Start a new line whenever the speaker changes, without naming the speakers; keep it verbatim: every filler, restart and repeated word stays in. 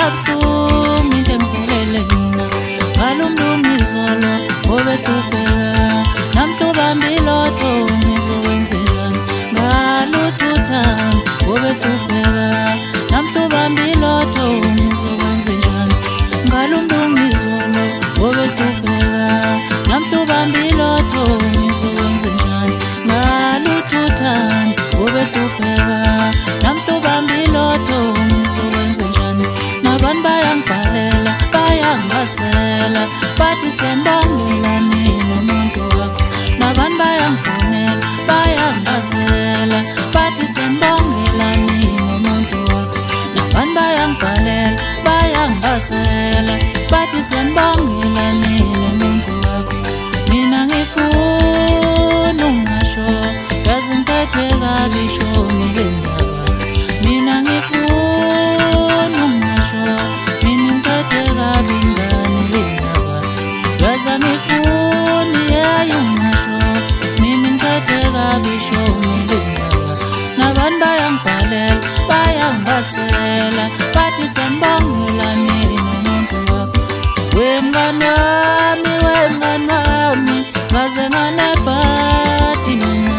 buhlungu into engiphelele mina ngalumlungizolo obehlupheka namhlobamba ilotho ngizowenzelani ngalututhani obehlupheka namhlobamba ilotho ngizowenzelani ngalumlungizolo obehlupheka namhlobamba ilotho ngizowenzelani ngalututhani obehlupheka namhlobamba ilotho ngizowenzelani nabantu bayangibhalela bayangibasela bathi sembongelani nomuntu wakho nabantu bayangifonela bayangibasela bathi sembongelani nomuntu wakho nabantu bayangibhalela bayangibasela bathi sembongelani nomuntu wakho mina ngifuna ungasho yazi ngiphethe kabi shomi le ndaba mina ngifuna ungasho mina ngiphethe kabi ngani le ndaba yazi ngifuna yayi ungasho mina ngiphethe kabi shomi le ndaba nabantu bayangibhalela bayangibasela bathi sembongelani nomuntu wakho wemngani wami wemngani wami ngaze nganebhadi mina